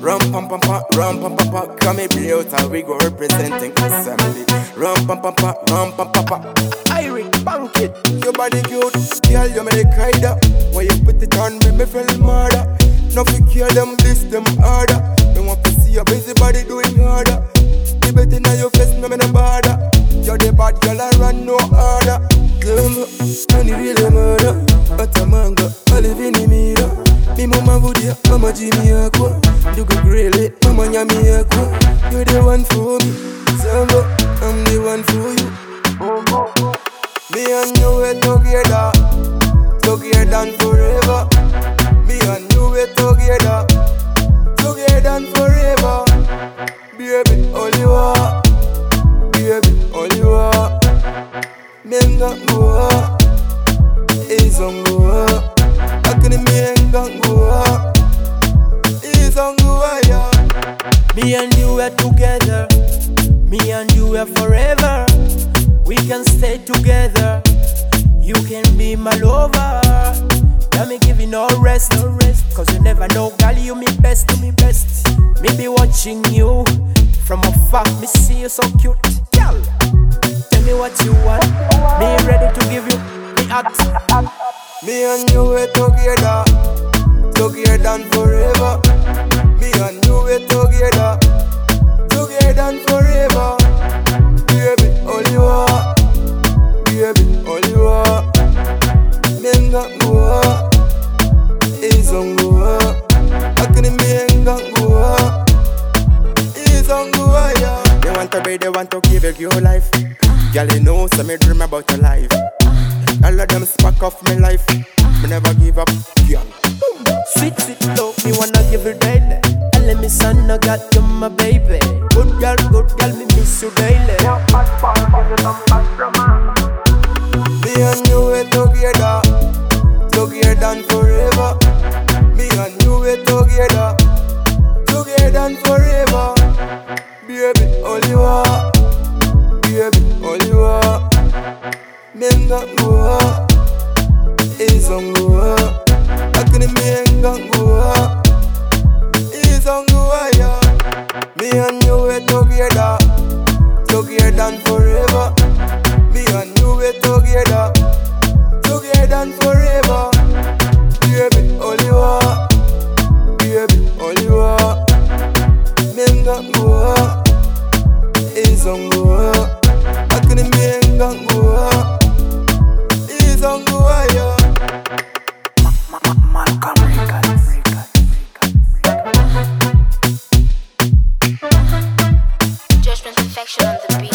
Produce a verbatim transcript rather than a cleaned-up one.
Rum pam pam pam, rum pam pam pam. Come and play out how we go representing assembly. Rum pam pam pam, rum pam pam pam. Irish bank it, your body cute, girl you make cry da. When you put it on, make me feel murder. No fi care them, this them harder. Me want to see your busy body doing harder. You better now your face, no me no bother. You're the bad girl, I run no harder. Lumbo, money really murder. But a mango, I live in the mirror. Me mama Vudia, mama Jimmy Aqua. You go grille it, mama Yami Aqua. You're the one for me, Zambo, I'm the one for you. Me and you we together, together and forever. Me and you we together, together and forever. Baby, all you are, baby, all you are. Menga ngua, izongua. Akini menga ngua, izongua ya. Me and you are together, me and you are forever. We can stay together, you can be my lover. Let me give you no rest, no rest. Cause you never know, girl, you me best, you me best. Me be watching you from afar, me see you so cute, girl. Tell me what you want, me ready to give you me heart. Me and you we together, together and forever. Me and you we together, together and forever. Baby, all you are, baby, all you are. Menga ngua, izongua. Akini menga ngua, izongua ya. They want to be, they want to give you your life. Girl, you know, so me dream about your life. All of them spark off my life. Me never give up, girl. Sweet, sweet love, me wanna give you daily. And let me son, I got you, my baby. Good girl, good girl, me miss you daily. Me and you we together, together and forever. Me and you we together, together and forever. Baby, all you are, baby, all you are. Menga ngua, izongua. Akini menga ngua, izongua ya. Me and you we together, together and forever. Me and you we together, together and forever. Baby, all you are, baby, all you are. Menga ngua, izongua. Akini menga ngua, izongua ya. Malcolm Records. Judgment Perfection on the beat.